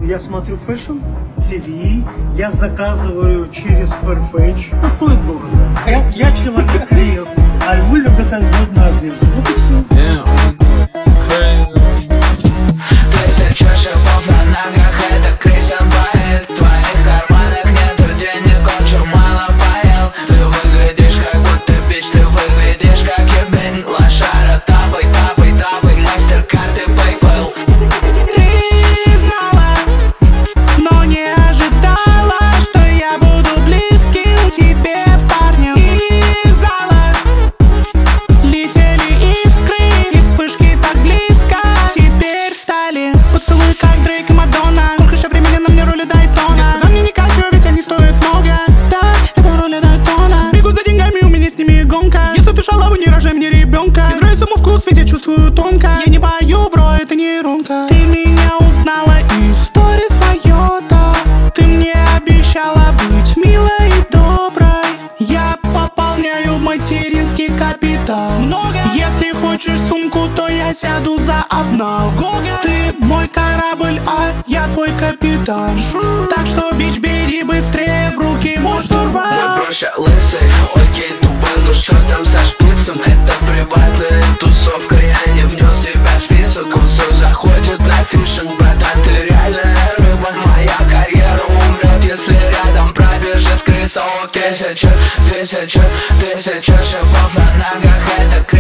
Я смотрю фэшн, ТВ, я заказываю через Farfetch. Это стоит дорого. Я человек креатив, а львы любят модную одежду. Вот и все. Тысяча шипов на ногах, это Крисиан Бейл. В твоих карманах нету денег, очень мало поел. Ты выглядишь как будто бич, ты выглядишь как ебень. Лошара, тапай, тапай, тапай, мастер карты PayPal. Ты знала, но не ожидала, что я буду близким тебе парнем. Из зала летели искры, и вспышки так близко теперь стали. Поцелуй как Дрейк и Мадонна. Сколько еще времени на мне роли Дайтона? Когда мне не Кассио, ведь они стоят много. Да, это роли Дайтона. Бегу за деньгами, у меня с ними гонка. Если ты шалава, не рожай мне ребенка. Мне нравится мой вкус, ведь я чувствую тонко. Я не пою, бро, это нейронка. Ты меня узнала из сторис Майота. Ты мне обещала быть милой и доброй. Я пополняю материнский капитал. Много. Если хочешь сумку, то я сяду за обнал. Гога. Ты мой корабль, а я твой капитан. Так что, бич, бери быстрее в руки мой штурвал. Мой проще лысый, окей, тупой, ну что там со шпицем? Это приватная тусовка, я не внес себя в список. Он все заходит на фишинг, братан, ты реальная рыба. Моя карьера умрет, если рядом пробежит крыса. О, тысяча шипов на ногах, это